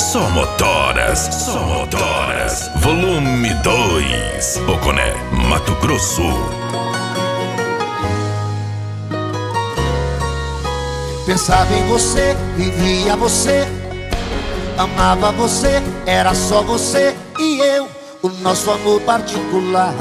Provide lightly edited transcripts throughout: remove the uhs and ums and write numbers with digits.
Só motoras, volume 2, Poconé, Mato Grosso. Pensava em você, vivia você, amava você, era só você e eu. O nosso amor particular,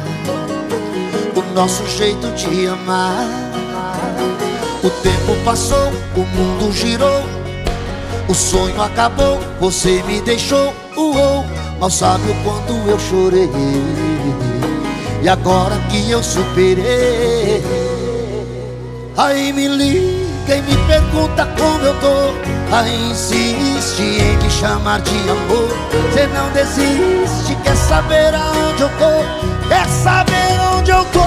o nosso jeito de amar. O tempo passou, o mundo girou, o sonho acabou, você me deixou. Mal sabe o quanto eu chorei, e agora que eu superei, aí me liga e me pergunta como eu tô. Aí insiste em me chamar de amor. Cê não desiste, quer saber aonde eu tô, quer saber onde eu tô.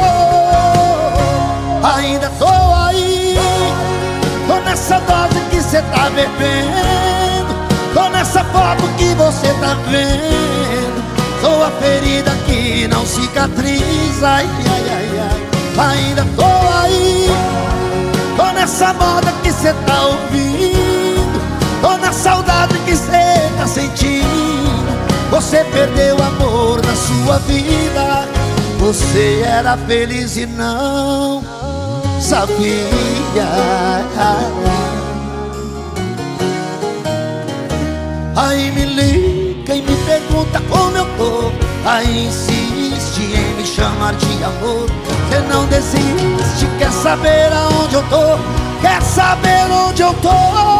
Ainda tô aí, tô nessa dose que cê tá bebendo, tô nessa foto que você tá vendo. Sou a ferida que não cicatriza, ai, ai, ai, ai. Ainda tô aí, tô nessa moda que cê tá ouvindo, tô na saudade que cê tá sentindo. Você perdeu o amor na sua vida, você era feliz e não sabia. Aí me liga e me pergunta como eu tô, aí insiste em me chamar de amor. Você não desiste, quer saber aonde eu tô, quer saber onde eu tô.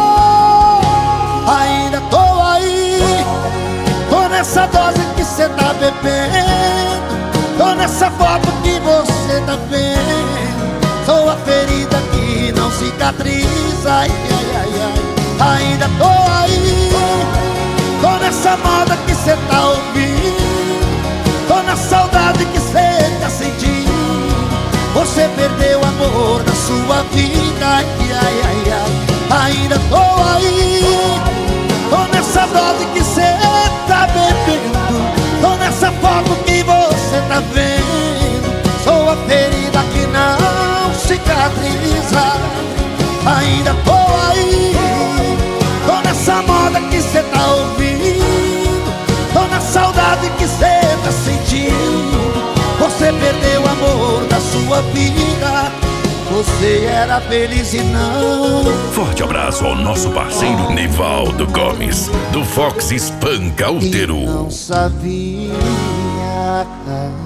Ainda tô aí, tô nessa dose que cê tá bebendo, tô nessa foto que você tá vendo. Sou a ferida que não cicatriza, ai, ai, ai, ai. Ainda tô aí, tô nessa moda que cê tá ouvindo, tô na saudade que cê tá sentindo. Você perdeu o amor da sua vida, ai, ai, ai, ai. Ainda tô aí, tô nessa dose que cê tá bebendo, tô nessa foto que você tá vendo. Sou a ferida que não cicatriza. Ainda tô aí, tô nessa moda que cê tá ouvindo, tô na saudade que cê tá sentindo. Você perdeu o amor da sua vida, você era feliz e não. Forte abraço ao nosso parceiro Nivaldo Gomes, do Fox Espanca Útero. E não sabia.